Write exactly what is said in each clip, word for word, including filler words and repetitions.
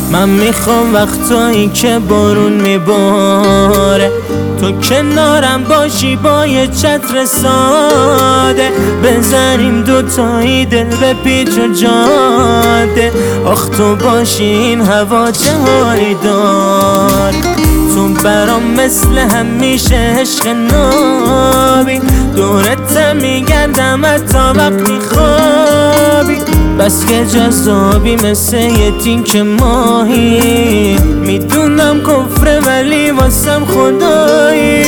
من میخوام وقتایی که بارون میباره تو کنارم باشی با یه چتر ساده، بزنیم دوتایی دل به پیچ و جاده. آخ تو باشی این هوا چه حالی دار، تو برام مثل همیشه عشق نابی، دورت میگردم حتی وقتی خوابی. بس که جذابی مثل یه تینک ماهی، میدونم کفره ولی واسم خدایی.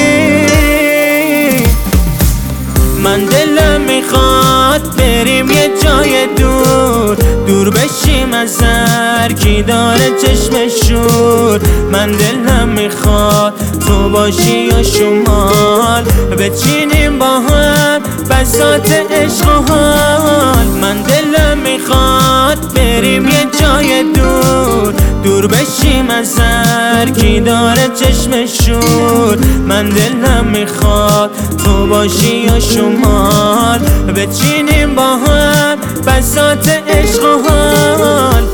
من دلم میخواد بریم یه جای دور، دور بشیم از هر کی داره چشم شور. من دلم میخواد تو باشی یا شمال، بچینیم با هم بساط عشق و حال. من دلم میخواد بریم یه جای دور، دور بشیم از هر کی داره چشم شور. من دلم میخواد تو باشی یا شمال، بچینیم با هم بساط عشق و حال.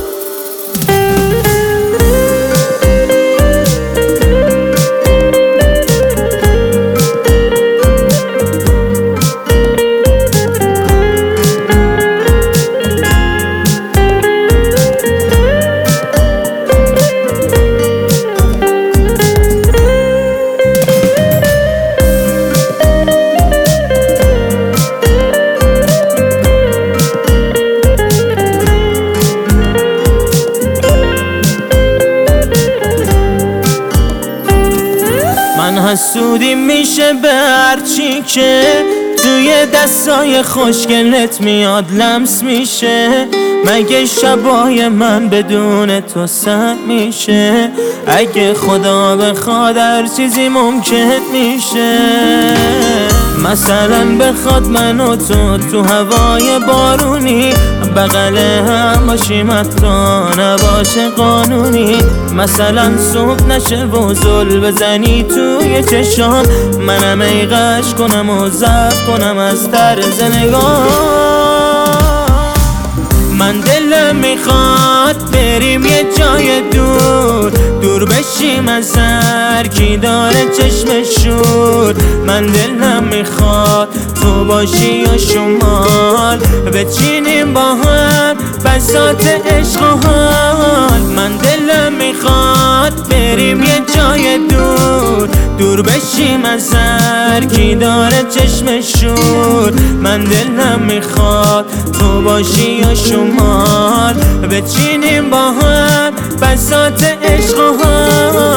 من حسودی میشه به هرچی که توی دستای خوشگلت میاد لمس میشه. مگه شبای من بدون تو سر میشه؟ اگه خدا بخواد هر چیزی ممکن میشه. مثلا بخواد من و تو تو هوای بارونی بغل هم باشیم حتی نباشه قانونی. مثلا صبح نشه و زل بزنی توی چشام، منم ایغش کنم و ضبط کنم از طرز نگاه. من دلم میخواد بریم یه جای دور، دور بشیم از هر کی داره چشم شور. من دلم میخواد تو باشی یا شمال، بچینیم با هم بساط عشق و حال. من دلم میخواد بریم یه جای دور، دور بشیم از هر کی داره چشم شور. من دلم میخواد تو باشی یا شمال، بچینیم با هم بساط عشق و حال.